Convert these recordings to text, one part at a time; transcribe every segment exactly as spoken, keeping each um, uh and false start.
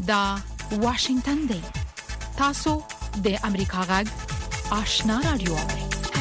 دا واشنگتن دی. تاسو د امریکا غږ آشنا رادیو اورئ.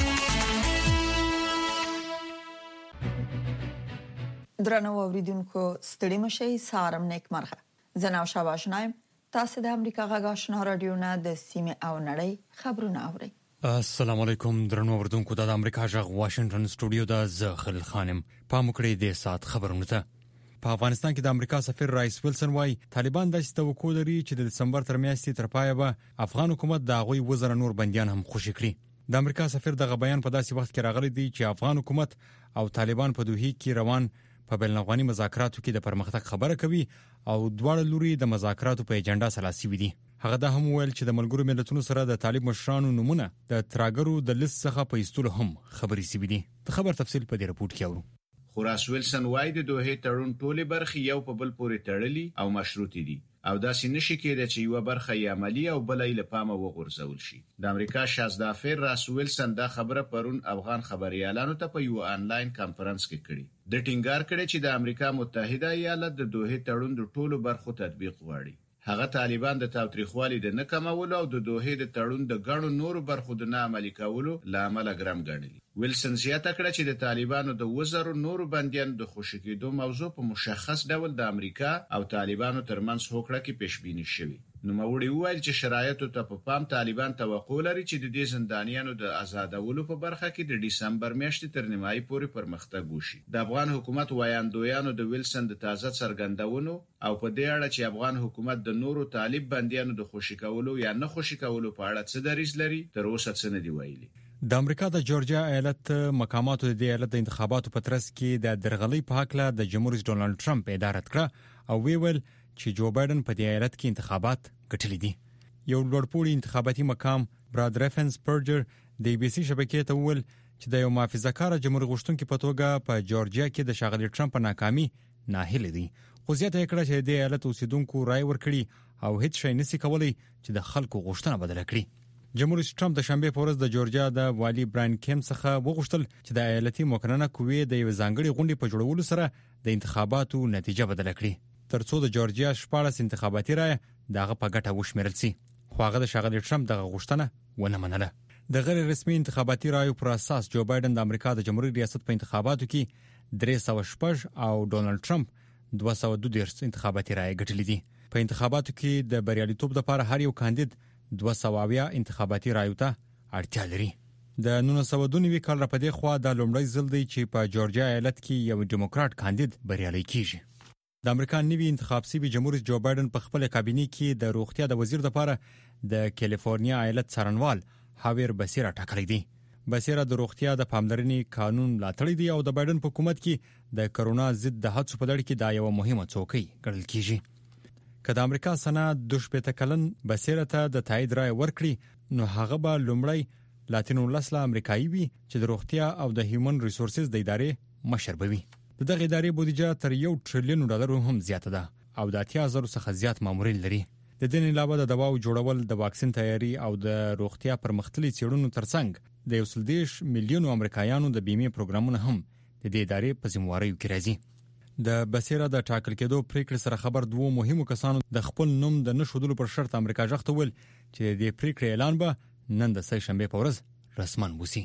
درنو اوریدونکو ستړي مشئ، سهارم نیک مرغه. زه نوشا آشنایم. تاسو د امریکا غږ آشنا رادیو نه د سیمه او نړۍ خبرونه اورئ. السلام علیکم درنو اوریدونکو، د امریکا غږ واشنگټن سټوډیو د زخل خانم پامکړې د سات خبرونه ته. په افغانستان کې د امریکا سفیر رایس ویلسن وايي طالبان د توقع لري چې د دسمبر تر میاشتې تر پایه به افغان حکومت د هغوی وزره نور بنديان هم خوشي کړي. د امریکا سفیر دغه بیان په داسې وخت کې راغلی دی چې افغان حکومت او طالبان په دوحه کې روان په بین الافغاني مذاکراتو کې د پرمختګ خبره کوي او دواړه لوري د مذاکراتو په اجنډا سلاسي وي دي. هغه دا هم ویل چې د ملګرو ملتونو سره د طالب مشرانو نمونه د تراګرو د لیست څخه په ایستلو هم خبرې سوي دي. د خبر تفصیل په دې رپورت کې اورو. خوراس ویلسن وايي د دوحه تړون ټولې برخې یو په بل پورې تړلي او مشروطې دي او داسې نشي کېدای چې یو برخه یې عملی او بلې له پامه وغورځول شي. د امریکا شازدافیر راس ویلسن دا خبره پرون افغان خبريالانو ته په یو آنلاین کانفرنس کې کړي. د ټینګار کړي چې د امریکا متحده ایالات د دوحه تړون د ټولو برخو تطبیق غواړي. هغه طالبان د تاوتریخوالي د نکمولو او د دوحه د تړون د غړو نورو برخو د نه عملي کولو لامل ګرام ګڼلي. ویلسن زیاته کړه چې د طالبانو د وزرو نورو بنديان د خوشی کېدو موضوع په مشخص ډول د امریکا او طالبانو ترمنځ هوکړه کې پیشبینی شوی. نو موري وایي چې شرایطو ته په پام طالبان توقع لري چې د دې زندانیانو د آزادولو په برخه کې د دسمبر میاشتې تر نیمایي پورې پرمختګ وشي. د افغان حکومت وایاندویانو د ویلسن د تازه څرګندونو او په دې اړه چې افغان حکومت د نورو طالب بنديانو د خوشی کولو یا نه خوشی کولو په اړه څه دریځ لري تر اوسه څه نه دی ویلي. د امریکا د جورجیا ایالت مقاماتو د ایالت د انتخاباتو په ترڅ کې د درغلۍ په حق له د جمهور رئیس ډونالد ټرمپ اداره کړه او ویل چې جو بایدن په دې ایالت کې انتخابات ګټلي دي. یو لوړپوړی انتخاباتي مقام براد ریفنز پرجر د بي بي سي شبکې ته وویل چې د یو محافظه‌کار جمهور غوښتونکو په توګه په جورجیا کې د شاغلي ټرمپ ناکامي ناهیله دي. خو زیاته کړه چې د ایالت اوسیدونکو رائے ورکړي او هیڅ شي نسی کولای چې د خلکو غوښتنه بدل کړي. جمهور رئیس ټرمپ د شنبه په ورځ د جورجیا د والی براین کیم څخه وغوښتل چې د ایالتي مقننه قوې د یو ځانګړي غونډې په جوړولو سره د انتخاباتو نتیجه بدل کړي ترڅو د جورجیا شپږ انتخاباتي رائے دغه په ګټه وشمیرل شي. خو هغه د شاغلي ټرمپ دغه غوښتنه ونه منله. د غیر رسمي انتخاباتي رائے پر اساس جو بایدن د امریکا د جمهوریت ریاست په انتخاباتو کې درې سوه شپږ او ډونالد ټرمپ دوه سوه دوه دیرش انتخاباتي رائے ګټلې دي. په انتخاباتو کې د بریالیتوب لپاره هر یو کاندید دوه سوه اویا انتخاباتي رائے ته اړتیا لري. د نولس سوه دوه نوي کال راپدې خوا د لومړی ځل دی چې په جورجیا ایالت کې یو ډیموکرات کاندید بریالي کیږي. د امریکا نوي انتخاب شوی جمهور رئیس جو بایدن په خپل کابینه کې د روغتیا د وزیر لپاره د کالیفورنیا ایالت څارنوال هاویر بسیرا ټاکلی دی. بسیرا د روغتیا د پاملرنې قانون لاتړی دی او د بایدن په حکومت کې د کرونا ضد د هڅو په لړ کې دا یو مهمه څوکۍ ګڼل کیږي. که د امریکا سنات د شپږ کلن بسیرا ته د تایید رائے ورکړي نو هغه به لومړی لاتینو لسله امریکایي وي چې د روغتیا او د هیومن ریسورسز د ادارې مشر بوي. دغه ادارې بودیجه تر یو ټریلیون ډالر هم زیاته ده او د اتیا زره څخه زیات مامورین لري. د دې نه علاوه د دواو جوړول، د واکسین تیاری او د روغتیا پرمختللي څېړنو ترڅنګ د یو سل دیش میلیونو امریکایانو د بیمې پروګرامونه هم د دې ادارې په ذمہواریو کې راځي. د بسیرا د ټاکل کېدو پریکړې سره خبر دوه مهمو کسانو د خپل نوم د نشودلو پر شرط امریکا ځخته ول چې د پریکړې اعلان به نن د سې شنبه په ورځ رسمن وسی.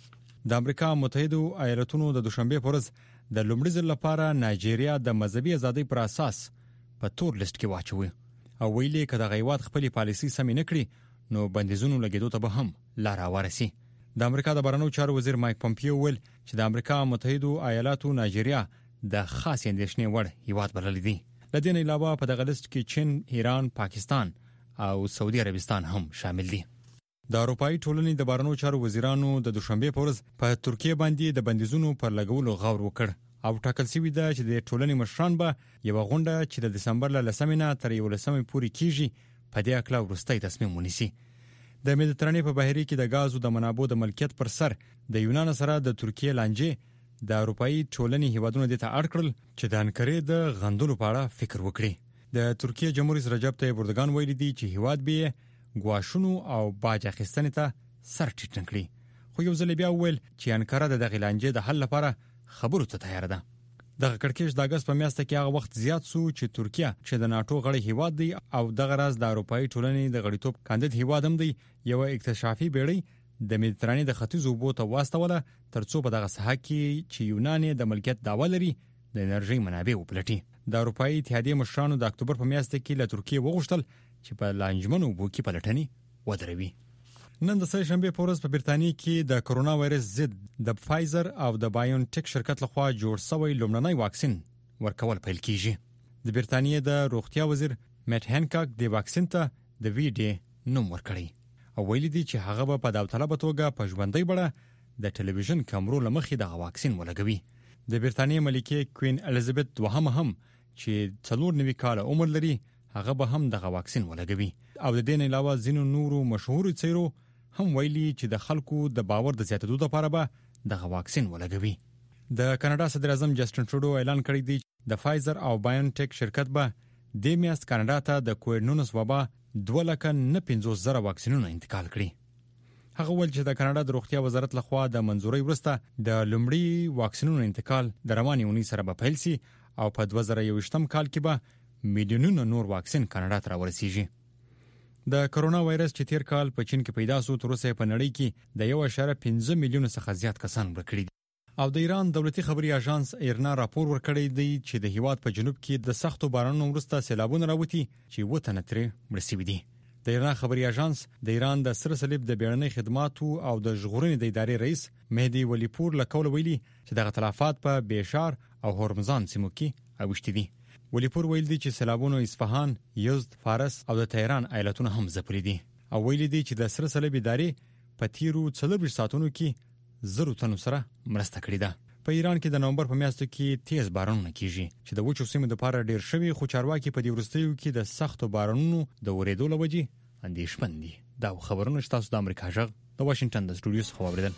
د امریکا متحده ایالاتونو د دوشنبه په ورځ د لومړي ځل لپاره نایجیریا د مذهبي ازادۍ پر اساس په تور لیست کې واچوي او ویلي کده غیوات خپل پالیسي سم نه کړی نو بندیزونو لګیدو ته به هم لار ورسي. د امریکا د بهرنیو چارو وزیر مایک پومپیو ویل چې د امریکا متحده ایالاتو نایجیریا د خاص اندېښنې وړ هیواد بلل دي. د دې نه علاوه په دغه لیست کې چین، ایران، پاکستان او سعودي عربستان هم شامل دي. د اروپאי ټولنې د بهرنیو چارو وزیرانو د دوشنبه په ورځ په ترکیه باندې د بندیزونو پر لګولو غور وکړ او ټاکل شوی دی چې د ټولنې مشران به یو غونډه چې د دسمبر له لسمې نه تر یولسمې پورې کیږي په دې اړه وروستۍ تصمیم ونیسي. د مدیترانې په بحیره کې د غازو د منابعو د ملکیت پر سر د یونان سره د ترکیه لانجې د اروپאי ټولنې هیوادونو د ته اړ کړل چې د انکرې د غندلو په اړه فکر وکړي. د ترکیه جمهور رئیس رجب طیب اردوغان ویلي دی چې هیواد به ګواښونو او باج اخیستنې ته سر ټیټ کړي. خو یو ځل بیا ویل چې انکره د دغه لانجې د حل لپاره خبرو ته تیار ده. دغه کړکېچ د اگست په میاشت کې هغه وخت زیات سو چې ترکیه چې د ناتو غړی هیواد دی او دغه راز د اروپאי ټولنې د غړیتوب کاندید هیواد هم دی یو اکتشافي بیړۍ د مدیترانې د ختیځ اوبو ته واستوله ترڅو په دغه ساحه کې چې یونان د ملکیت دعوه لري د انرژي منابع وپلټي. د اروپאי اتحادیې مشرانو د اکتوبر په میاشت کې له ترکیه وغوښتل چې په لانجمنو اوبو کې پلټنې ودروي. نن د سه شنبه په ورځ په برتانیې کې د کرونا وایرس ضد د فایزر او د بایونټیک شرکت لخوا جوړ شوی لومړنی واکسین ورکول پیل کیږي. د برتانیې د روغتیا وزیر میټ هینکاک د واکسین ته د وی ډي نوم ورکړی او ویلي دی چې هغه به په داوطلبه توګه په ژوندۍ بڼه د ټلویزیون کیمرو لمخې د واکسین ولګوي. د برتانیې ملکه کوین الیزابت دوهم هم چې څلور نوي کال عمر لري هغه به هم دغه واکسین ولګوي او د دې نه علاوه ځینو نورو مشهور څیرو هم ویلي چې د خلکو د باور د زیاتېدو لپاره به دغه واکسین ولګوي. د کاناډا صدر اعظم جسټن ټروډو اعلان کړی دی چې د فایزر او بایونټیک شرکت به د میاشت کاناډا ته د کووډ نولس وبا دوه لکه نه پنځوس زره واکسینونه انتقال کړي. هغه ویل چې د کاناډا د روغتیا وزارت لخوا د منځوري وروسته د لومړي واکسینونو انتقال د روانې اونۍ سره به پیل شي او په دوه زره یو ویشتم کال کې به میلیونونه نور واکسین کاناډا ته راورسیږي. د کرونا وایرس چې تیر کال په چین کې پیدا شو تر اوسه په نړۍ کې د یو اشاره پنځه میلیونه څخه زیات کسان مړ کړي دي او د ایران دولتي خبري اژانس ایرنا راپور ورکړی دی چې د هیواد په جنوب کې د سختو بارانونو وروسته سیلابونه راوتی چې وته نتري مړ شوي دي. د ایران خبري اژانس د ایران د سره صلیب د بیړنۍ خدماتو او د ژغورنې د ادارې رئیس مهدي ولیپور لکول ویلي چې د تلفات په بیشار او هرمزان سیمو کې اوښتي دي. ولیپور ویل دي چې سیلابونو اصفهان، یزد، فارس او د تهران ایالتونه هم ځپلي دي او ویل دي چې د سره صلیب ادارې په تیرو څلور ساعتونو کې زرو تنو سره مرسته کړې ده. په ایران کې د نومبر په میاشت کې تیز بارانونه کیږي چې د وچو سیمو لپاره ډیر شوي خو چارواکي په دې وروستیو کې د سختو بارانونو د ورېدو لوجې اندېښمن دي. دا خبرونه تاسو د امریکا جغ د واشنگټن د سټوډیو څخه واوریدل.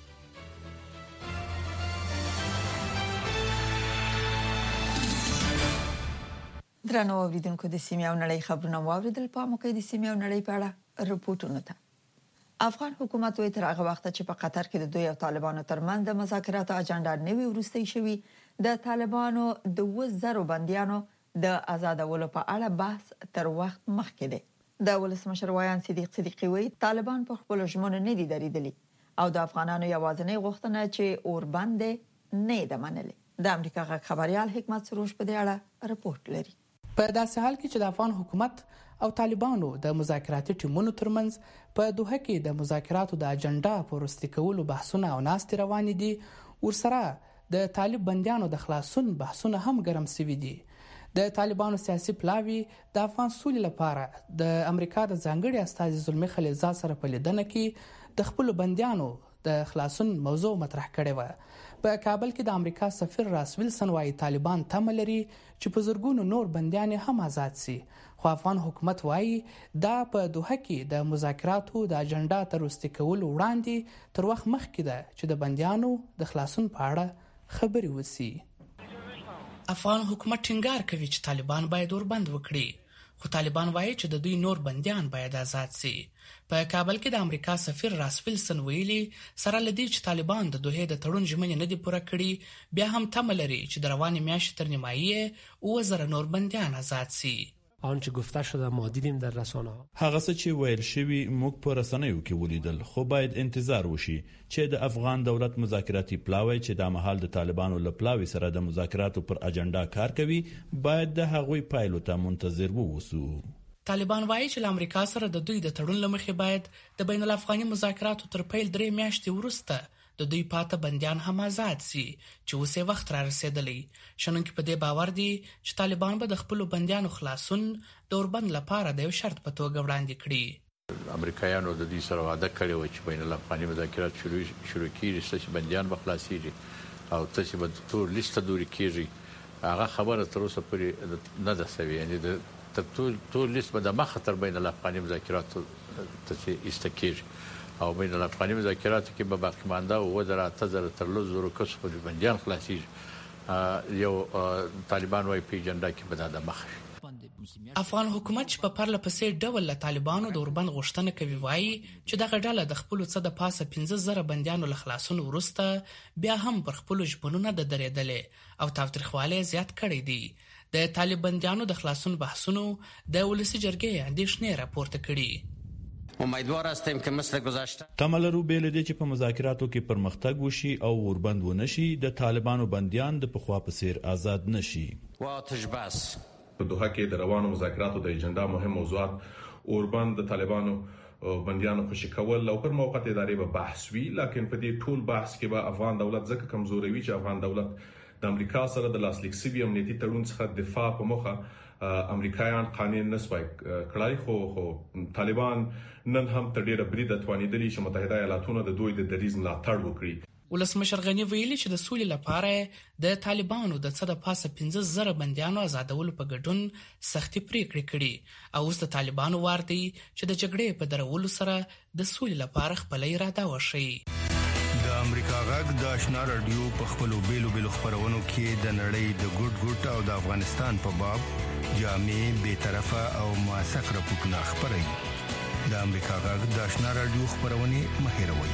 درنو اوریدونکو د سیمې او نړۍ خبرونه واوریدل. په موقع د سیمې او نړۍ په اړه رپورټونه ته. افغان حکومت وایي تر هغه وخت چې په قطر کې د دوی او طالبانو ترمنځ د مذاکراتو اجنډا نوي ورستۍ شوی د طالبانو د وزرو بنديانو د آزادولو په اړه بحث تر وخت مخکې دی. د ولسمشر وایان صدیق صدیقی وایي طالبان په خپل ژمنو نه دي دریدلي او د افغانانو یوازینۍ غوښتنه چې اوربند نه ده منلې. د امریکا غږ خبريال حکمت سروش په دې اړه رپورټ لري. په داسې حال کې چې د افغان حکومت او طالبانو د مذاکراتي ټیمونو ترمنځ په دوحه کې د مذاکراتو د اجنډا په وروستي کولو بحثونه او ناستې روانې دي، ورسره د طالب بندیانو د خلاصون بحثونه هم ګرم شوي دي. د طالبانو سیاسي پلاوی د افغان سولې لپاره د امریکا د ځانګړي استازي زلمی خلیلزاد سره په لیدنه کې د خپل بندیانو د خلاصون موضوع مطرح کړې و. په کابل کې د امریکا سفیر راس ویلسن وايي طالبان تمه لري چې په زرګونو نور بندیان هم آزاد شي، خو افغان حکومت وايي دا په دوحه کې د مذاکراتو د اجنډا تر وروستي کولو وړاندې تر وخت مخکې ده چې د بندیانو د خلاصون په اړه خبرې وشي. افغان حکومت ټینګار کوي چې طالبان باید اوربند وکړي، خو طالبان وايي چې د دوی نور بندیان باید آزاد شي. په کابل کې د امریکا سفیر راس ویلسن ویلي سره لدی چې طالبان د دوحه د تړون ژمنې نه دي پوره کړي، بیا هم تمه لري چې د روانې میاشتې تر نیمایي اوه زره نور بندیان آزاد شي. آنچه گفته شده ما دیدیم در رسانه ها. هغه څه چې ویل شوی موږ په رسنیو کې ولیدل، خو باید انتظار وشي چې د افغان دولت مذاکراتي پلاوی چې د مهال د طالبانو له پلاوی سره د مذاکراتو پر اجنډا کار کوي باید د هغوی پایلو ته منتظر ووسو. طالبان وایي چې له امریکا سره د دوی د تړون لمخې باید د بین الافغاني مذاکراتو تر پیل درې میاشتې وروسته د دوی پاته بندیان هم آزاد شي چې اوس یې وخت را رسیدلی. شنونکي په دې باور دي چې طالبان به د خپلو بندیانو خلاصون د اوربند لپاره د یو شرط په توګه وړاندې کړي. امریکایانو د دې سره وعده کړې و چې بین الافغاني مذاکرات شروع شروع کیږي چې بندیان به خلاصيږي او چې به ټول لیست دوری کیږي. هغه خبره تر اوسه پورې نه ده شوې، یعنی د ټول ټول لیست به د مخه تر بین الافغاني مذاکراتو ته ایستکیږي او بین الافغاني مذاکراتو کې به باقی مانده او د راته زره تر لږ زرو کس په بندیان خلاصيږي. یو طالبان وايي په اجنډا کې به د مخه افغان حکومت چې په پرله پسې ډول له طالبانو د اوربند غوښتنه کوي وایي چې دغه ډله د خپل څه د پاسه پنځه زره بندیانو له خلاصون وروسته بیا هم پر خپل ژوندونه د درېدلې او تاوتریخوالی زیات کړی دی. د طالب بندیانو د خلاصون بحثونو د ولسی جرګې اندېښنې راپورته کړي. امیدوار هستیم که مثل گذشته تملرو بیل دي چې په مذاکراتو کې پرمختګ وشي او اوربند ونشي، د طالبانو بندیان د پخوا په څیر آزاد نشي. واتش بس په دوحه کې د روانو مذاکراتو د ایجنډا مهم موضوعات اوربند، د طالبانو بندیانو خوشی کول او پر موقت ادارې به بحث وی، لکه په دې ټول بحث کې به افغان دولت ځکه کمزوري وي چې افغان دولت د امریکا سره د لاسلیک شوي امنیتي تړون څخه دفاع په مخه امریکایان قانون نسوي کړای، خو خو طالبان نن هم تر ډیره بریده توانیدلی چې متحده ایالاتونو د دوی د دریز ملاتړ وکړي. ولسمشر غنی ویلي چې د سولې لپاره د طالبانو د څه د پاسه پنځه زره بندیانو آزادولو په ګډون سختي پریکړې کړي او اوس د طالبانو وار دی چې د جګړې په درولو سره د سولې لپاره خپل اراده وشي. د امریکا غږ د آشنا رادیو په خپلو بیلو بیلو خبرونو کې د نړۍ د ګډ ګډ او د افغانستان په باب جامع، بی‌طرفه او موثق راپورټونه خبري. د امریکا غږ د آشنا رادیو خبرونه مهیروي.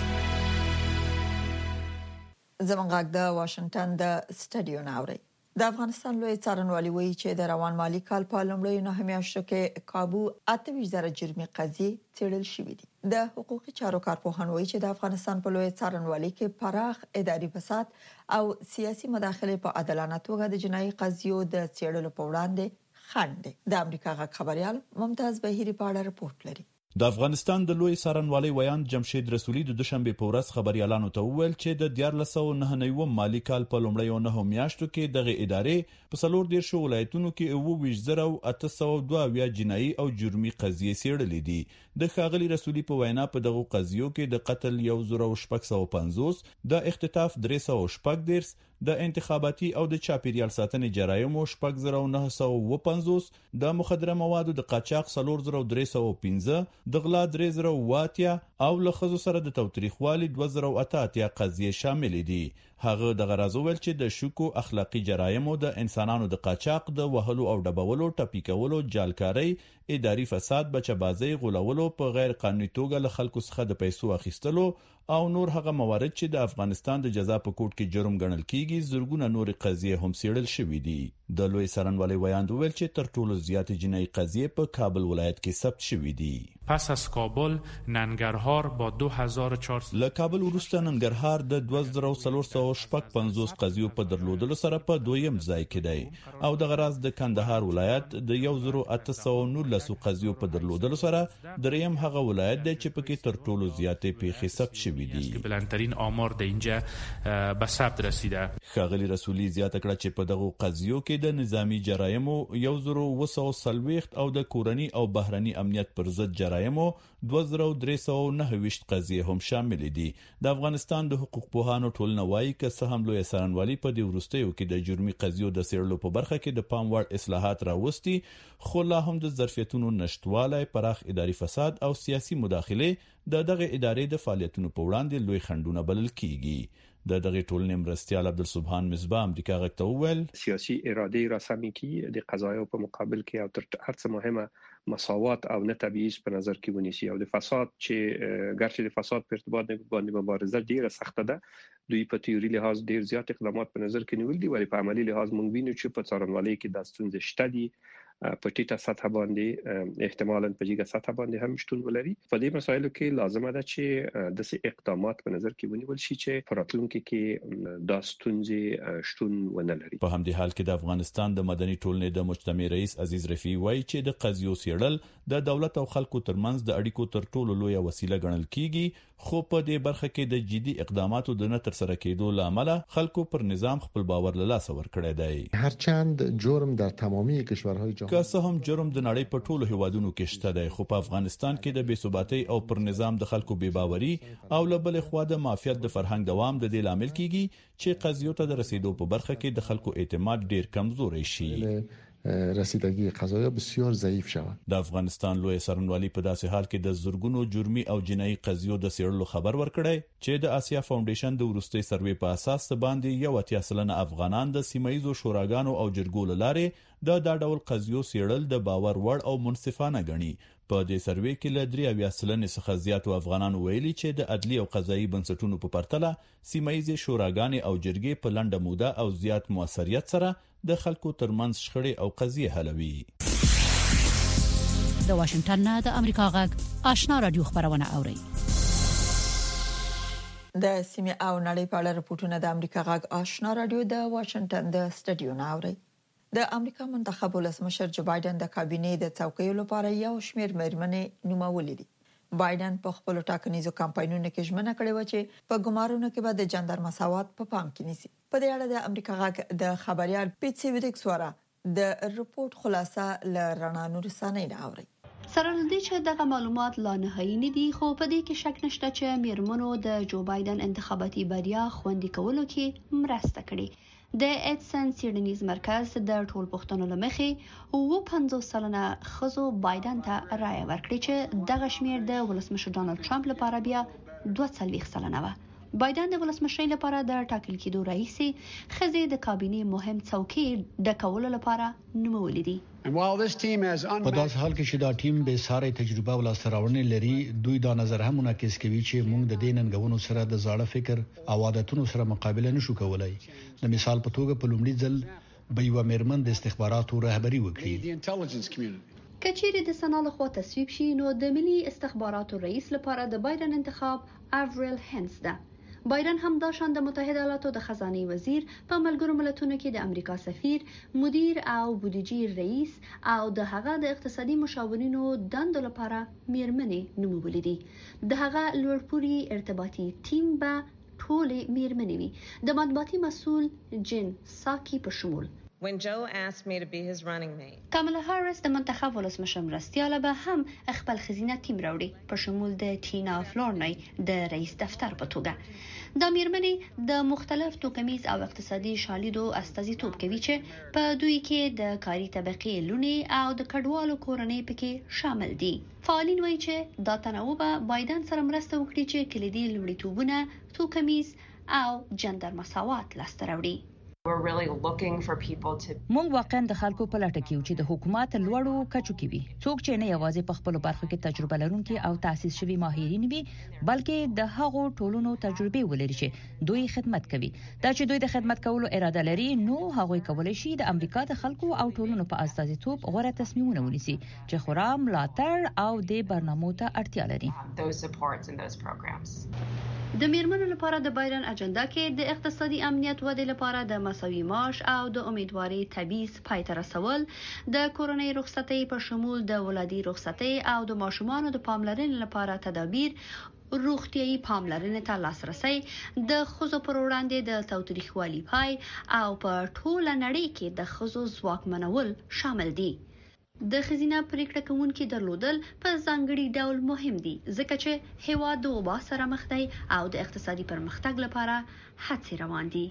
زمونږ غږ د واشنگټن د سټډیو ناوړي. د افغانستان لوی څارنوالي وایي چې د روان مالی کال په لومړیو نهه میاشتو کې کابو اته ویشت زره جرمي قضیې څېړل شوې دي. د حقوقي چارو کارپوهان وایي چې د افغانستان په لوی څارنوالي کې پراخ اداري فساد او سیاسي مداخله په عادلانه توګه د جنایي قضیو د څېړلو په وړاندې خنډ دي. د امریکا غږ خبريال ممتاز بهيري په اړه رپورت لري. د افغانستان د لوی څارنوالۍ ویان جمشید رسولي د دوشنبه په ورځ خبريالانو ته وویل چې د دیار لسو نه نوي مالی کال په لومړیو نه میاشتو کې دغه ادارې په څلور دیرش ولایتونو کې اوه ویشت زره او اته سوه دوه اویا جنایي او جرمي قضیې څېړلې دي. د ښاغلي رسولي په وینا په دغه قضیو کې د قتل یو زره او شپږ سوه پنځوس، د اختطاف درې سوه او شپږ دیرش، د انتخاباتي او د چاپیریال ساتنې جرایم شپږ زره او نه سوه اووه پنځوس، د مخدره موادو د قاچاق څلور زره او درې سوه او پنځه، د غلا درې زره او اتیا او له ښځو سره د تاوتریخوالي دوه زره او اته اتیا قضیې شامل دي. هغه د غرض ویل چې د شکو اخلاقی جرایم او د انسانانو د قاچاق، د وهلو او ډبولو، ټپي کولو، جالکاری، اداري فساد، بچبازي، غولولو، په غیر قانوني توګه له خلکو څخه د پیسو اخیستلو او نور هغه موارد چې د افغانستان د جزا په کوټ کې جرم ګڼل کیږي، زرګونه نور قضیې هم څېړل شوې دي. د لوی څارنوالۍ ویاند ویل چې تر ټولو زیات جنایي قضیې په کابل ولایت کې ثبت شوې دي. پس از کابل ننګرهار با دو هزار و چهارصد له کابل وروسته ننګرهار د دوه زره څلور سوه شپږ پنځوس قضیو په درلودلو سره په دویم ځای کې دی او د غراز د کندهار ولایت د یو زره اته سوه نولس قضیو په درلودلو سره دریم هغه ولایت دی چې پکې تر ټولو زیاتې پیښې ثبت شوې دي. بلندترین آمار در اینجا به ثبت رسیده. ښاغلي رسولي زیاته کړه چې په دغه قضیو کې د نظامی جرایمو یو زره اوه سوه څلوېښت او د کورني او بهرني امنیت پر ضد جرایمو دوه زره او درې سوه نهه ویشت قضیې هم شامل دي. د افغانستان د حقوق پوهانو ټولنه وایي که څه هم لوی څارنوالي په دې وروستیو کې د جرمي قضیو د څېړلو په برخه کې د پام وړ اصلاحات راوستي، خو لا هم د ظرفیتونو نشټوالی، پراخ اداري فساد او سیاسي مداخله د دغه ادارې د فعالیتونو په وړاندې لوی خنډونه بلل کیږي. د دغه ټولنې مرستیال عبدالسبحان مصباح امریکا غږ ته وویل سیاسي اراده رسمي کی د قضایو په مقابل کې او تر هر څه مهمه مساوات او نه تبعیض په نظر کې ونیسي او د فساد چې ګرچې د فساد په ارتباط باندې مبارزه ډیره سخته ده، دوی په تیوري لحاظ ډیر زیات اقدامات په نظر کې نیول دي، ولی په عملی لحاظ مونږ وینو چې په څارنوالۍ کې د ستونزې شته دي، په ټیټه سطح باندې احتمالاً په جګه سطح باندې هم شتون ولري. په دې مسایلو کې لازمه ده چې د سي اقدامات په نظر کې ونیول شي چې په راتلونکي کې د ستونزې شتون ونه لري. په همدې حال کې د افغانستان د مدني ټولنې د مجتمع رئیس عزیز رفیع وایي چې د قضیو څېړل د دولت او خلکو ترمنځ د اړیکو تر ټولو لویه وسیله ګڼل کیږي، خو په دې برخه کې د جدي اقداماتو د نه تر سره کېدو لامل خلکو پر نظام خپل باور له لاسه ورکړی دی. هرچند جرم در تمامی کشورهای جهان که څه هم جرم د نړۍ په ټولو هیوادونو کې شته دی، خو په افغانستان کې د بې ثباتۍ او پر نظام د خلکو بې باوري او له بلې خوا د مافیات د فرهنګ دوام د دې لامل کیږي چې قضیو ته د رسیدو په برخه کې د خلکو اعتماد ډیر کمزوري شي. رسیدگی قضایا بسیار ضعیف شود. د افغانستان لوی څارنوالي په داسې حال کې د زورګونو جرمي او جنایي قضیو د څېړلو خبر ورکړی چې د آسیا فاونډیشن د وروستي سروې په اساس باندې یو اتیا سلنه افغانان د سیمایي شوراګانو او جرګو لارې د دا ډول قضیو سیړل د باور وړ او منصفانه غني. په دې سروې کې ل درې اویا سلنې څخه زیاتو افغانانو ویلي چې د عدلي او قضایي بنسټونو په پرتله سیمایي شوراګانې او جرګې په لنډه موده او زیات موثریت سره د خلکو ترمنځ شخړې او قضیې حلوي. د واشنگټن نه د امریکا غږ آشنا رادیو خبرونه اوري. د سیمه او نړۍ په اړه راپورټونه د امریکا غږ آشنا رادیو د واشنگټن د سټډیو نه اوري. د امریکا منتخب ولسمشر جو بایدن د کابینې د څوکیو لپاره یو شمېر مېرمنې نومولې دي. بایدن په خپل ټاکنیزو کمپاینونو کې ژمنه کړې و چې په ګمارونو کې به د جندر مساوات په پام کې نیسي. په دې اړه د امریکا غږ د خبريال پیټسي ویډکسورا د رپورت خلاصه ل رڼا نور رسنۍ نه اوري. سره لدی چې دغه معلومات لا نهایی نه دي، خو په دې کې شک نشته چې مېرمنو د جو بایدن انتخاباتي بریا خوندي کولو کې مرسته کړې. د اډسن سیډنیز مرکز د ټول پښتنو لمخې او پنځوس سلنه خزو بایدن ته رائے ورکړي چې دغه شمیر د ولسمشر ډانلډ ټرمپ لپاره بیا دوه څلوېښت سلنه و. بایدن د ولسمشر لپاره د ټاکل کېدو رئیسي خزې د کابینې مهم څوکۍ د کولو لپاره نومولې دي. په داس حال کې چې دا ټیم به ساره تجربه او لاسته لري، دوی دا نظر هم منعکس کوي چې موږ د دې ننګونو سره د زاړه فکر او عادتونو سره مقابله نشو کولای. د مثال په توګه په لومړي ځل به یو مېرمن د استخباراتو رهبری وکړي. کچېرې د سنا لخوا تصویب شي نو د ملي استخباراتو رئیس لپاره د بایدن انتخاب افریل هنس ده. بایدن هم داشان د متحده ایالاتو د خزانه وزیر، په ملګرو ملتونو کې د امریکا سفیر، مدیر او بودیجې رئیس او د هغه د اقتصادي مشاورینو دندو لپاره مېرمنې نومولې دي. د هغه لوړپوړي ارتباطي ټیم به ټولې مېرمنې وي، د مطبوعاتي مسؤل جن ساکي په شمول. When Joe asked me to be his running mate. کاملا هاریس د منتخب ولسمشر مرستیاله به هم خپل خزینه ټیم راوړي، په شمول د ټینا فلورنی د رئیس دفتر په توګه. د مېرمنې د مختلف توکمیز او اقتصادي شالیدو استازیتوب کوي چې په دوی کې د کاري طبقې لونې او د کډوالو کورنۍ پکې شامل دي. فعالین وایي چې دا تنوع به بایدن سره مرسته وکړي چې کلیدي لومړیتوبونه توکمیز او جندر مساوات لاسته راوړي. We're really looking for people to مونږ واقعا د خلکو په لټه کې چې د حکومت لوړو کچو کې وي، څوک چې نه یوازې په خپل برخه کې تجربه لرونکي او تاسیس شوي ماهرین وي، بلکې د هغو ټولونو تجربه ولري چې دوی خدمت کوي. دا چې دوی د خدمت کولو اراده لري، نو هغوی کولای شي د امریکا د خلکو او ټولونو په استازیتوب غوره تصمیمونه ونیسي چې خورا ملاتړ او د برنامو ته اړتیا لري. those supports and those programs. د میرمنو لپاره د بایدن اجنډا کې د اقتصادي امنیت ودې لپاره د مساوي معاش او د امیدواري تبعیض پای ته رسول، د کورنۍ رخصتۍ په شمول د ولادي رخصتۍ او د ماشومانو د پاملرنې لپاره تدابیر، روغتیايي پاملرنې ته لاسرسي، د ښځو پر وړاندې د تاوتریخوالي پای او په ټوله نړۍ کې د ښځو ځواکمنول شامل دي. د خزینه پریکړه کوونکي درلودل په ځانګړي ډول مهم دي، ځکه چې هیواد د وبا سره مخ دی او د اقتصادي پرمختګ لپاره هڅې روان دي.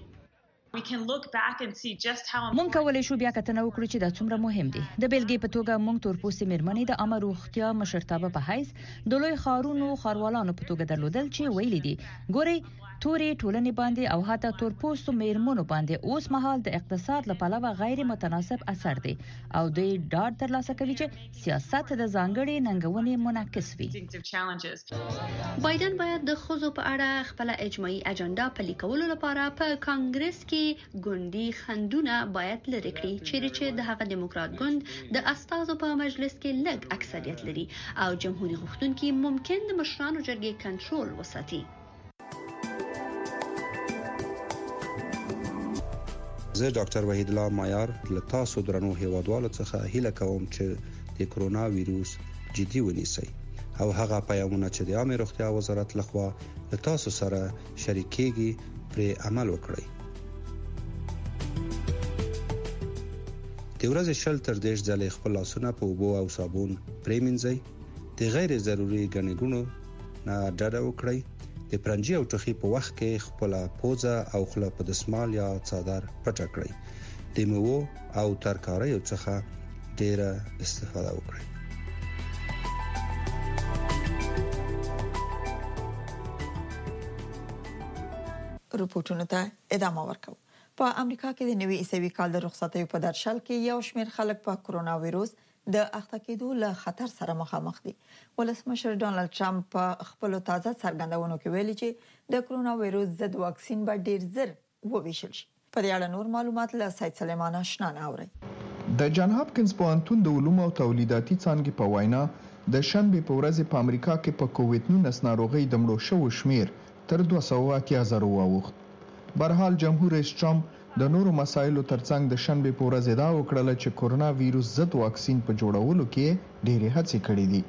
مونږ کولای شو بیا کتنه وکړو چې دا څومره مهم دي. د بیلګې په توګه مونږ تورپوستې مېرمنې د عامه روغتیا مشرتابه په حیث د لوی ښارونو ښاروالانو په توګه درلودل چې ویلي دي ګوري توري ټولنې باندې او حتی تورپوستو مېرمنو باندې اوس مهال د اقتصاد لپاره غیر متناسب اثر دی او دوی ډاډ ترلاسه کوي چې سیاست د ځانګړي ننګونې منعکس وي. بایدن باید د ښځو په اړه خپل اجماعي اجنډا پلي کولو لپاره په کانګرس کې ګوندي خندونه باید لري کړي، چیرې چې د هغه دیموکرات ګوند د استازو په مجلس کې لږ اکثریت لري او جمهوریت غوښتونکي ممکن د مشرانو جرګې کنټرول وساتي. زه ډاکټر وحید الله مایار له تاسو درنو هیوادوالو څخه هیله کوم چې د کرونا وایروس جدي ونیسئ او هغه پیغامونه چې د عامه روغتیا وزارت لخوا له تاسو سره شریکېږي پرې عمل وکړئ. د ورځې شل تر دېرش ځلې خپل لاسونه په اوبو او صابون پرېمنځئ. د غیر ضروري ګڼې ګوڼو نه ډډه وکړئ. د پرنجي او ټوخي په وخت کې خپل پوزه او خوله په دسمال یا څادر پټ کړئ. د میوو او ترکاریو څخه ډیره استفاده وکړئ. رپورټونو ته ادامه ورکوم. په امریکا کې د نوي عیسوي کال د رخصتیو په درشل کې یو شمېر خلک په کرونا وایروس د اخته کېدو له خطر سره مخامخ دي. ولسمشر ډونالد ټرمپ په خپل تازه څرګندونو کې ویلي چې د کرونا وایروس ضد واکسین به ډیر زر وویشل شي. په دې اړه نور معلومات له سید سلیمان آشنا اوري. د جان هاپکینز پوهنتون د علومو او تولیداتي څانګې په وینا د شنبه په ورځ په امریکا کې په کووډ نولس ناروغي د مړو شوو شمیر تر دوه سوه اتیا زره واوښت. برحال جمهور رئیس ټرمپ د نورو مسایلو ترڅنګ د شنبه په ورځ دا وکړل چې کورونا وایروس ضد واکسین په جوړولو کې ډېرې هڅې کړې دي.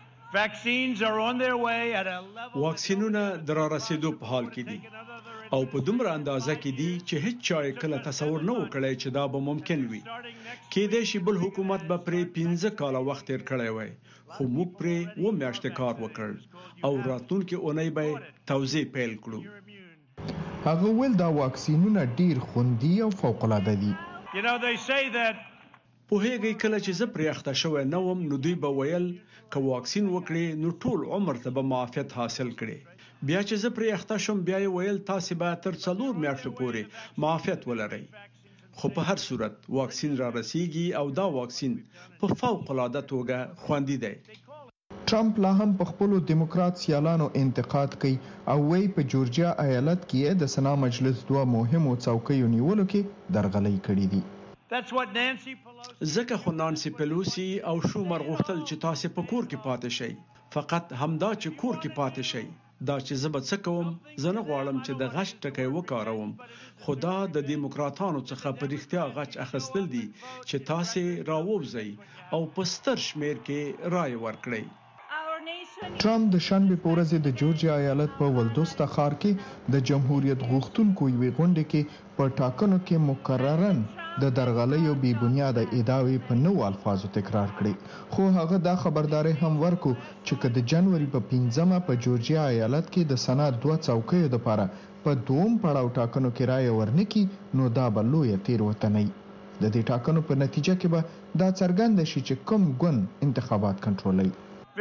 واکسینونه د را رسیدو په حال کې دي او په دومره اندازه کې دي چې هیڅ چا کله تصور نه وکړي چې دا به ممکن وي. کېدای شي بل حکومت به پرې پنځه کاله وخت تیر کړی وای، خو موږ پرې و میاشتې کار وکړ او راتلونکي اونۍ به توزیع پیل کړو. هغه ول دا واکسینونه ډیر خوندي او فوق العاده دي. You know they say that په هغه کله چې زه پرې اخته شوی نه وم نو دوی به ویل که واکسین وکړي نو ټول عمر ته به معافیت حاصل کړي. بیا چې زه پرې اخته شوم بیا یې ویل تاسو به تر څلور میاشتو پورې معافیت ولرئ. خو په هر صورت واکسین را رسیږي او دا واکسین په فوق العاده توګه خوندي دی. ټرمپ لا هم په خپل دیموکرات سیالانو انتقاد کوي او وايي په جورجیا ایالت کې د سنا مجلس دوه مهمو څوکیو نیولو کې درغلۍ کړې دي. ځکه خو نانسي پیلوسی او شومر غوښتل چې تاسو په کور کې پاتې شئ. فقط همدا چې کور کې پاتې شئ. دا چې زه به څه کوم زه نه غواړم چې د غش ټکی وکاروم، خو دا د دیموکراتانو څخه په رښتیا غچ اخیستل دي چې تاسو راووځئ او په ستر شمیر کې رائے ورکړئ. ټرمپ د شنبه په ورځ د جورجیا ایالت په ولدوستا ښار کې د جمهوریت غوښتونکو یوې غونډې کې په ټاکنو کې مکررن د درغلۍ او بې بنیاده ادعاوې په نوو الفاظو تکرار کړې. خو هغه دا خبرداري هم ورکو چې که د جنوري په پنځمه په جورجیا ایالت کې د سنا دوه څوکیو لپاره په دوم پړاو ټاکنو کې رائے ورنکړي نو دا به لویه تېروتنه وي. د دې ټاکنو په نتیجه کې به دا څرګنده شي چې کوم ګوند انتخابات کنټرولوي.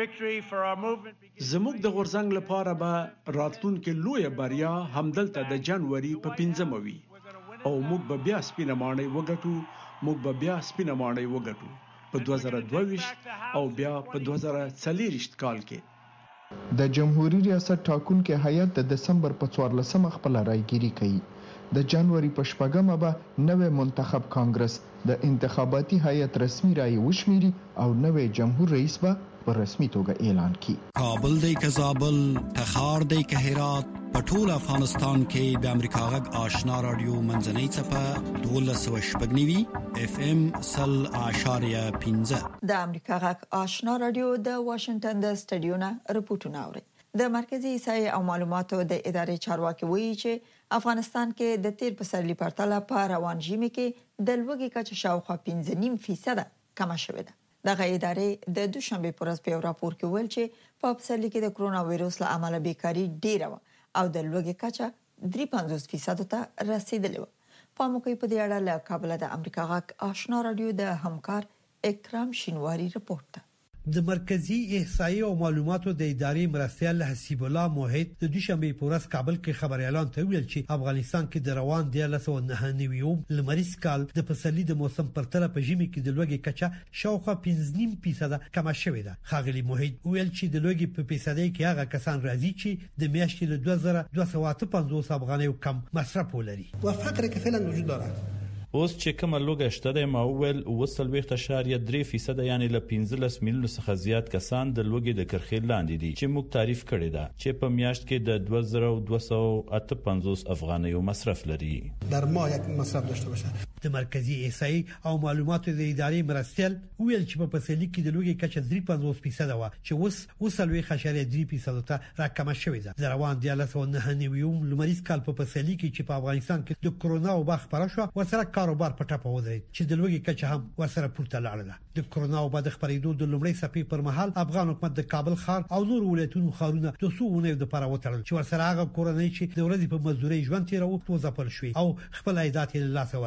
زموږ د غورځنګ لپاره به راتلونکي لویه بریا همدلته د جنوري په پنځمه وي او موږ به بیا سپینه ماڼۍ وګټو موږ به بیا سپینه ماڼۍ وګټو په دوه زره دوه ویشت او بیا په دوه زره څلوېښت کال کې. د جمهوریت ریاست ټاکنې هیئت د دسمبر په څوارلسمه خپل رایګیري کوي. د جنوري په شپږمه به نوې منتخب کانګرس د انتخاباتي هیئت رسمي رائے وشمیري او نوې جمهور رئیس به په رسمي توګه اعلان کړي. کابل دی که زابل، تخار دی که هرات، په ټول افغانستان کې د امریکا غږ آشنا رادیو منځنۍ څپه دولس سوه شپږ نوي اف ام سل اعشاریه پنځه. د امریکا غږ آشنا رادیو د واشنگټن د سټډیو نه رپورټونه اوري. د مرکزی عیسائی او معلوماتو د ادارې چارواکي وایي چې افغانستان کې د تیر پسرلي پرتله په روان ژمي کې د لوږې کچه شاوخوا پنځه نیم فیصد کمه شوې ده. دغه ادارې د دوشنبه په ورځ په یو راپور کې ویل چې په پسرلي کې د کرونا وایروس له امله بیکاری ډیره و او د لوږې کچه درې پنځوس فیصد ته رسیدلې و. په موقع په دې اړه له کابل د امریکا غږ آشنا رادیو د همکار اکرام شینواری رپورت. د مرکزی احصایې او معلوماتو د ادارې مرستیال حسیب الله موحد د دوشنبه په ورځ کابل کې خبر اعلان ته ویل چې افغانستان کې د روان دیارلس سوه نهه نوي لمریز کال د پسرلي د موسم پرتله په ژمي کې د لوږې کچه شاوخوا پنځه نیم فیصد کمه شوې ده. ښاغلي موحد ویل چې د لوږې په فیصدۍ کې هغه کسان راځي چې د میاشتې له دوه زره دوه سوه اته پنځوس افغانۍ کم مصرف ولري. وفقر که فعلا وجود داره. اوس چې کومه لوګه شته د ماویل وسلويخت اشاریه درې فیصد یعنی ل پنځلس میلیون څخه زیات کسان د لوګي د کرخې لاندې دي چې موږ تعریف کړی دا چې په میاشت کې د دوه زره دوه سوه اته پنځوس افغانۍ مصرف لري. در ماه یک مصرف داشته باشه. د مرکزی احصایې او معلوماتو د ادارې مرستیال ویل چې په پسرلي کې د لوګي کچه درې پنځوس فیصد و چې اوس وسلويخت اشاریه درې فیصد ته راکمه شوې ده. د روان دیارلس سوه نهه نوي لمریز کال په پسرلي کې چې په افغانستان کې د کرونا وبا خپره شو ورسره کاروبار په ټاپه ودرېد چې د لوګي کچه هم ورسره پورته لاړله. د کرونا وبا د خپرېدو د لومړۍ څپې پر مهال افغان حکومت د کابل ښار او نور ولایتونو ښارونه د څو اونیو لپاره وتړل چې ورسره هغه کورنۍ چې د ورځې په مزدورۍ ژوند تیرو وځپل شوې او خپل عایدات یې له لاسه ورکړ.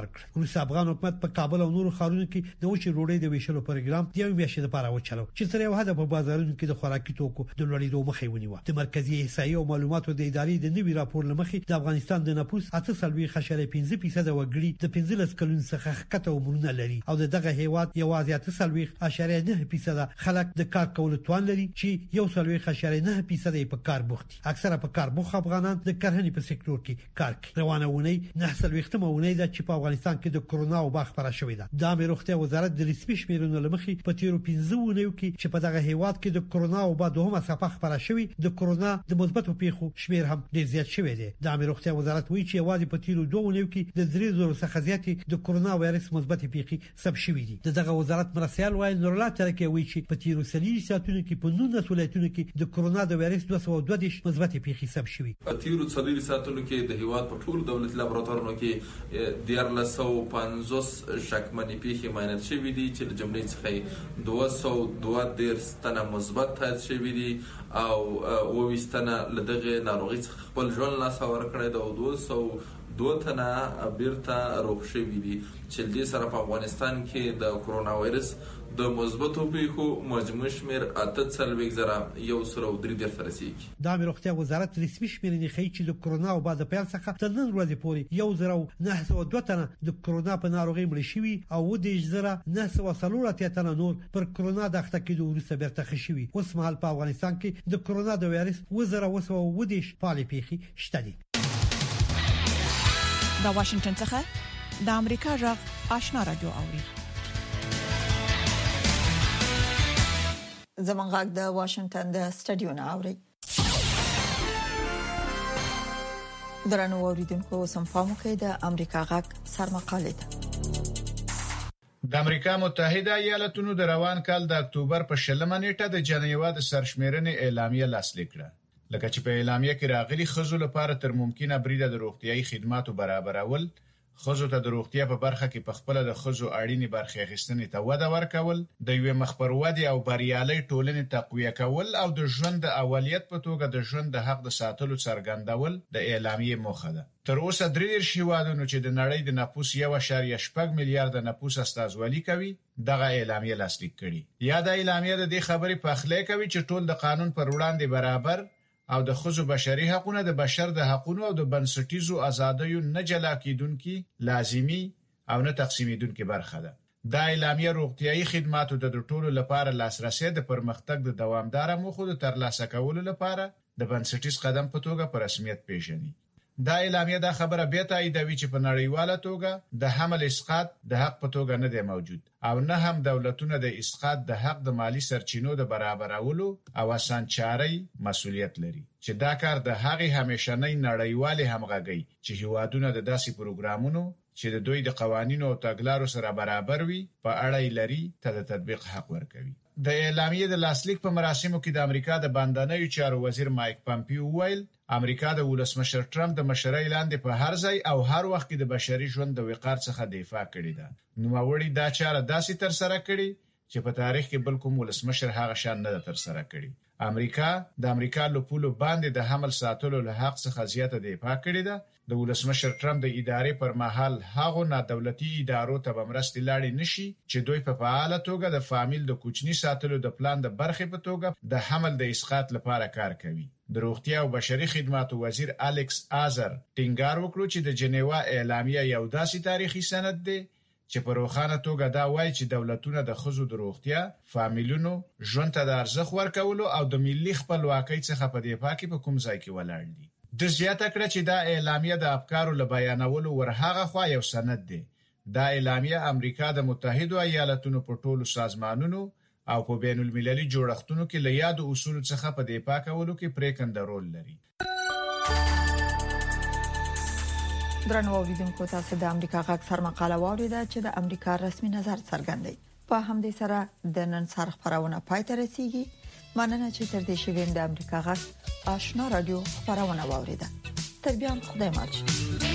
روس افغان حکومت په کابل او نورو ښارونو کې د وچې روړې د ویشلو پروګرام د یو میاشتې لپاره وچلو چې تر یو حد په بازارونو کې د خوراکي توکو د لوړېدو مخه ونیوه. د مرکزی احصایې او معلوماتو د ادارې د نوي راپور لمخې د افغانستان د نفوس اته سلوي خشره پنځه فیصد وګړي د پنځلس کلونو څخه ښکته عمرونه لري او دغه هیواد یوازې اته سلوي خشره نه فیصد خلک د کار کولو توان لري چې یو سلوي خشره نه فیصد په کار بوخت. اکثره په کار بوخ افغانان د کرهنې په سکتور کې کار کوي. روانه ونی نه سلوي ختمه ونی د چې په افغانستان کې د کرونا وبا خبره شوې ده. د امیر روغتیا وزارت د رسمي شمیرونو لمخې په تیرو پنځه ونیو کې چې په دغه هیواد کې د کرونا وبا دوهمه څپه خبره شوې د کرونا د مثبتو پیښو شمیر هم ډیر زیات شوی دی. د امیر روغتیا وزارت وایي چې یوازې په تیرو دوه ونیو کې د درې زره څخه زیاتې د کرونا وایرس مثبت پیښې ثبت شوې دي. دغه وزارت مرسیال وایي نور الله ترکي وایي چې په تیرو سلیش ساتونو کې په نولس ولایتونو کې د کرونا د وایرس دوه سوه دوه دیرش مثبت پیښې ثبت شوې. په تیرو څلور ساتونو کې د هیواد په ټولو دولتي لابراتوارونو کې دیارلس سوه پنځوس شکمنې پیښې معاینات شوې دي چې د جملې څخه دوه سوه دوه دیرش تنه مثبت تایید شوي دي او اووه تنه له دغه ناروغۍ څخه خپل ژوند لاسه ورکړی دی او دوه سوه دوه تنه بیرته روغ شوي دي چې دې سره په افغانستان کې د کرونا وایرس د مثبتو پیښو مجموع شمیر اته څلوېښت زره یو سل او درې دېرش ته رسیږي. د امیر روغتیا وزارت رسمي شمیرې ښیي چې د کرونا وبا د پیل څخه تر نن ورځې پورې یو زره نهه سوه دوه تنه د کرونا په ناروغۍ مړه شوي او اووه دېرش زره نهه سوه څلور اتیا تنه نور پر کرونا د اخته کېدو وروسته بیرته ښه شوي. اوس مهال په افغانستان کې د کرونا د وایرس اووه زره اووه سوه اووه دېرش فعالې پیښې شته دي. د واشنگټن څخه د امریکا غږ آشنا رادیو اوري. زمونږ غږ د واشنگټن د سټډیو نه اوري. درنو اوریدونکو سم پامو کې د امریکا غږ سرمقاله ده. د امریکا متحده ایالاتونو د روان کال د اکتوبر په شلمه نیټه د جنیوا د سرشمیرنې اعلامیه لاسلیک کړه. لکه چې په اعلامیه کې راغلي خزو لپاره تر ممکنه بریده د روغتيایي خدماتو برابرول، خزو ته د روغتیا په برخه کې په خپل د خزو اړینې برخې اخیستنې ته وده ورکول، د یو مخبرودي او بریالي ټولنې تقویه کول او د ژوند د اولیت په توګه د ژوند د حق د ساتلو څرګندول د اعلامیه موخه ده. تر اوسه درې شیوادونو چې د نړۍ د نفوس یو اشاریه شپږ میلیارډ نفوس استازولي کوي دغه اعلامیه لاسلیک کړي. یا د اعلامیه د دې خبرې په خله کوي چې ټول د قانون پر وړاندې برابر او د خزو بشري حقوقونه د بشر د حقوقو او د بنسټیزو آزادیو نه جلا کیدونکي لازمی او نه تقسیمیدونکي برخه ده. دا اعلامیه روغتيایي خدماتو د ټولو لپاره لاسرسي د پرمختګ د دوامدار موخو د ترلاسه کولو لپاره د بنسټیز قدم په توګه په رسمیت پیژني. دا اعلامیه دا خبره به تاییدوي چې په نړیواله توګه د حمل اسقاط د حق په توګه نه دی موجود او نه هم دولتونه د اسقاط د حق د مالی سرچینو د برابرولو او اسانچاري مسؤلیت لري چې دا کار د هغې همیشنۍ نړیوالې همغږي چې هیوادونه د داسې پروګرامونو چې د دوی د قوانینو او تګلارو سره برابر وي په اړه لري ته د تطبیق حق ورکوي. د اعلامیې د لاسلیک په مراسمو کې د امریکا د باندنیو چارو وزیر مایک پامپیو ویل امریکا د ولسمشر ټرمپ د مشرۍ لاندې په هر ځای او هر وخت کې د بشري ژوند د وقار څخه دفاع کړې ده. نوموړي دا چاره داسې تر سره کړې چې په تاریخ کې بل کوم ولسمشر هغه شان نه تر سره کړی. امریکا د امریکا لپاره باندې د حمل ساتلو له حق څخه زیاته دفاع کړې ده. د ولسمشر ټرمپ د ادارې پر مهال هغه نادولتي ادارو ته بمرستې لاړې نشي چې دوی په فعاله توګه د فامیل د کوچني ساتلو د پلان د برخې په توګه د حمل د اسقاط لپاره کار کوي. د روغتیا او بشري خدماتو وزیر الکس آزر ټینګار وکړ چې د جنیوا اعلامیه یو داسې تاریخي سند دی چې په روښانه توګه دا وایي چې دولتونه د خزو د روغتیا، فامیلونو، ژوند ته د ارزښت ورکولو او د ملي خپلواکۍ څخه په دفاع کې په کوم ځای کې ولاړ دي. د زیاته کړه چې دا اعلامیه د افکارو له بیانولو ورهغه خوا یو سند دی. دا اعلامیه امریکا د متحده ایالاتونو په ټولو سازمانونو او په بین المللي جوړښتونو کې له یادو اصولو څخه په دفاع کولو کې پریکنده رول لري. درنو اوریدونکو تاسو د امریکا غږ سرمقاله واوریده چې د امریکا رسمي نظر څرګندوي. په همدې سره د نن سر خبرونه پای ته رسیدي. مننه چې تر دې شوین د امریکا غږ آشنا رادیو خبرونه واوریده. تر بیا خدای مال شي.